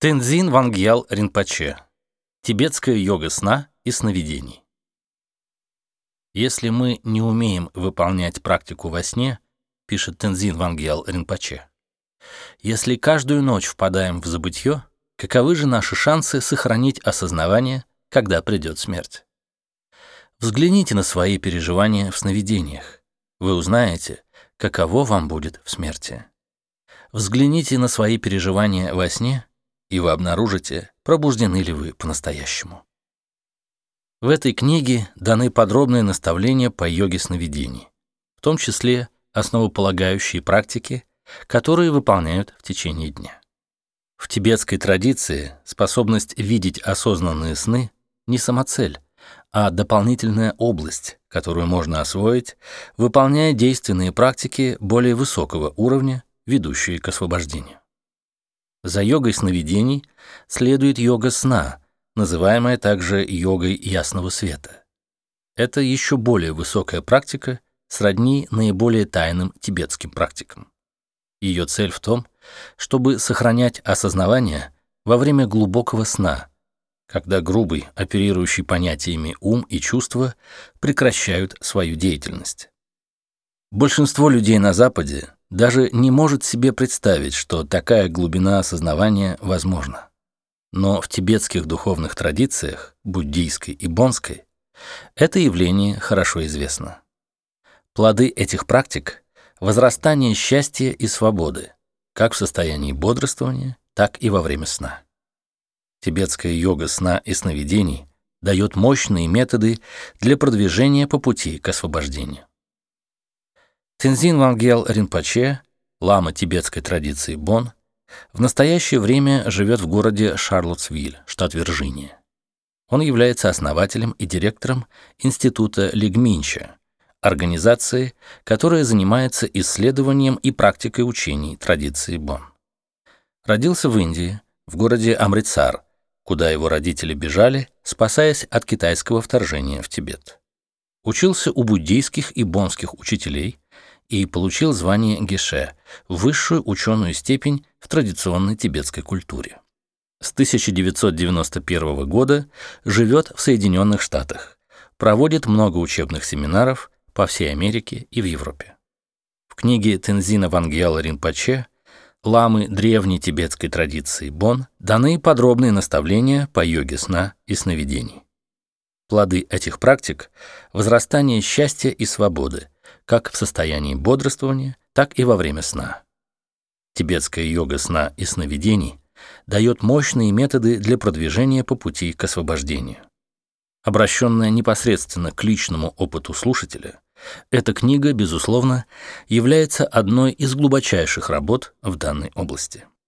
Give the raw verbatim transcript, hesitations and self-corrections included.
Тензин Вангьял Ринпоче. Тибетская йога сна и сновидений. Если мы не умеем выполнять практику во сне, пишет Тензин Вангьял Ринпоче, если каждую ночь впадаем в забытье, каковы же наши шансы сохранить осознавание, когда придет смерть? Взгляните на свои переживания в сновидениях. Вы узнаете, каково вам будет в смерти. Взгляните на свои переживания во сне, и вы обнаружите, пробуждены ли вы по-настоящему. В этой книге даны подробные наставления по йоге сновидений, в том числе основополагающие практики, которые выполняют в течение дня. В тибетской традиции способность видеть осознанные сны не самоцель, а дополнительная область, которую можно освоить, выполняя действенные практики более высокого уровня, ведущие к освобождению. За йогой сновидений следует йога сна, называемая также йогой ясного света. Это еще более высокая практика, сродни наиболее тайным тибетским практикам. Ее цель в том, чтобы сохранять осознавание во время глубокого сна, когда грубый, оперирующий понятиями ум и чувства прекращают свою деятельность. Большинство людей на Западе даже не может себе представить, что такая глубина осознавания возможна. Но в тибетских духовных традициях, буддийской и бонской, это явление хорошо известно. Плоды этих практик – возрастание счастья и свободы, как в состоянии бодрствования, так и во время сна. Тибетская йога сна и сновидений дает мощные методы для продвижения по пути к освобождению. Тензин Вангьял Ринпоче, лама тибетской традиции Бон, в настоящее время живет в городе Шарлоттсвиль, штат Вирджиния. Он является основателем и директором Института Лигминча, организации, которая занимается исследованием и практикой учений традиции Бон. Родился в Индии, в городе Амритсар, куда его родители бежали, спасаясь от китайского вторжения в Тибет. Учился у буддийских и бонских учителей и получил звание геше, высшую ученую степень в традиционной тибетской культуре. С тысяча девятьсот девяносто первого года живет в Соединенных Штатах, проводит много учебных семинаров по всей Америке и в Европе. В книге Тензина Вангьяла Ринпоче ламы древней тибетской традиции Бон даны подробные наставления по йоге сна и сновидений. Плоды этих практик – возрастание счастья и свободы, как в состоянии бодрствования, так и во время сна. Тибетская йога сна и сновидений дает мощные методы для продвижения по пути к освобождению. Обращенная непосредственно к личному опыту слушателя, эта книга, безусловно, является одной из глубочайших работ в данной области.